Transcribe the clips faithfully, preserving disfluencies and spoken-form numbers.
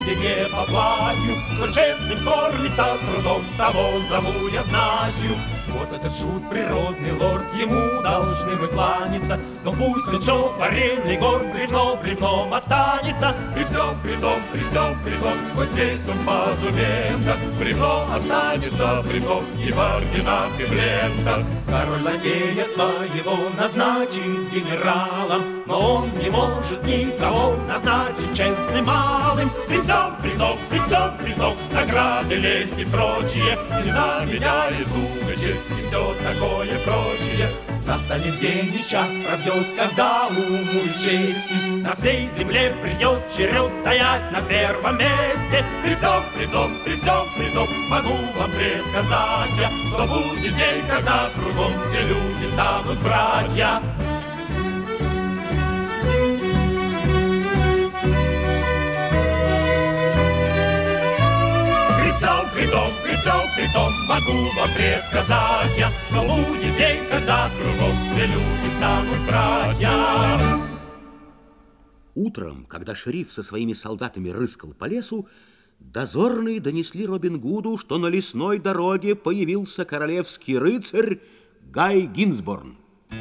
Не по платью, но честным кормится трудом, того зову я знатью. Вот этот шут, природный лорд, ему должны мы кланяться, но пусть он чопорельный горд бревно бревном останется. При всем при том, при всем при том, хоть весь он позумента, бревно останется бревном и в орденах, и в лентах. Король лакея своего назначит генералом, но он не может никого назначить честным малым. При всем при том, при всем при том, награды, лесть и прочее не заменяет духа честь и все такое прочее. Настанет день и час пробьет, когда уму и чести на всей земле придет черед стоять на первом месте. При всем при том, при всем при том, могу вам предсказать я, что будет день, когда кругом все люди станут братья. При том, при всем, при том, могу вам предсказать я, что будет день, когда кругом все люди станут братья. Утром, когда шериф со своими солдатами рыскал по лесу, дозорные донесли Робин Гуду, что на лесной дороге появился королевский рыцарь Гай Гинсборн.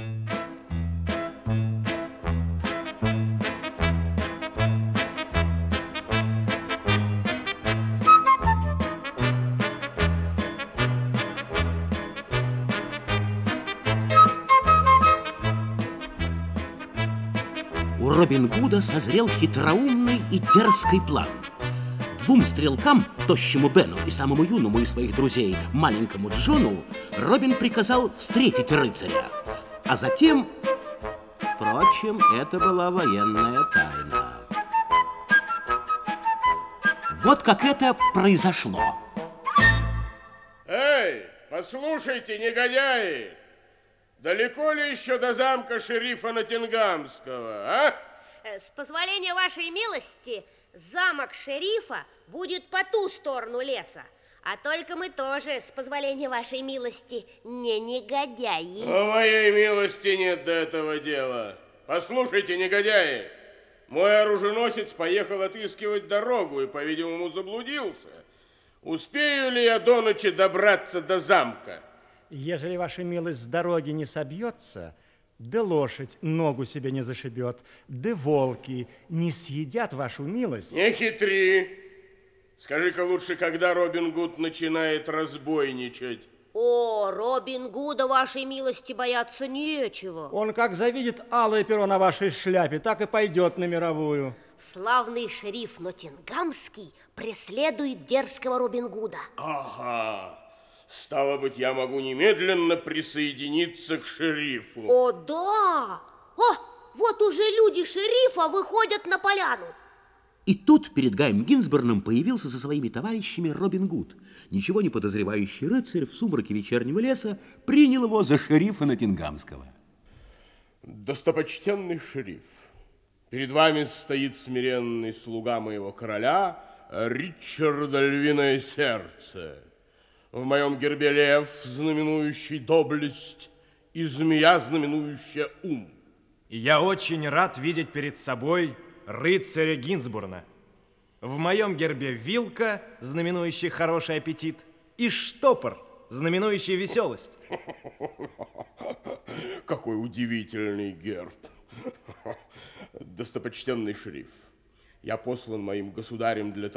У Робин Гуда созрел хитроумный и дерзкий план. Двум стрелкам, тощему Бену и самому юному из своих друзей, маленькому Джону, Робин приказал встретить рыцаря. А затем... Впрочем, это была военная тайна. Вот как это произошло. Эй, послушайте, негодяи! Далеко ли еще до замка шерифа Ноттингамского, а? С позволения вашей милости, замок шерифа будет по ту сторону леса. А только мы тоже, с позволения вашей милости, не негодяи. У моей милости нет до этого дела. Послушайте, негодяи, мой оруженосец поехал отыскивать дорогу и, по-видимому, заблудился. Успею ли я до ночи добраться до замка? Ежели ваша милость с дороги не собьется, да лошадь ногу себе не зашибет, да волки не съедят вашу милость. Не хитри. Скажи-ка лучше, когда Робин Гуд начинает разбойничать? О, Робин Гуда вашей милости бояться нечего. Он как завидит алое перо на вашей шляпе, так и пойдет на мировую. Славный шериф Ноттингамский преследует дерзкого Робин Гуда. Ага. Стало быть, я могу немедленно присоединиться к шерифу. О, да! О, вот уже люди шерифа выходят на поляну. И тут перед Гаем Гинсборном появился со своими товарищами Робин Гуд. Ничего не подозревающий рыцарь в сумраке вечернего леса принял его за шерифа Ноттингамского. Достопочтенный шериф, перед вами стоит смиренный слуга моего короля Ричарда Львиное Сердце. В моем гербе лев, знаменующий доблесть, и змея, знаменующая ум. И я очень рад видеть перед собой рыцаря Гинсборна. В моем гербе вилка, знаменующий хороший аппетит, и штопор, знаменующий веселость. Какой удивительный герб. Достопочтенный шериф, я послан моим государем для того,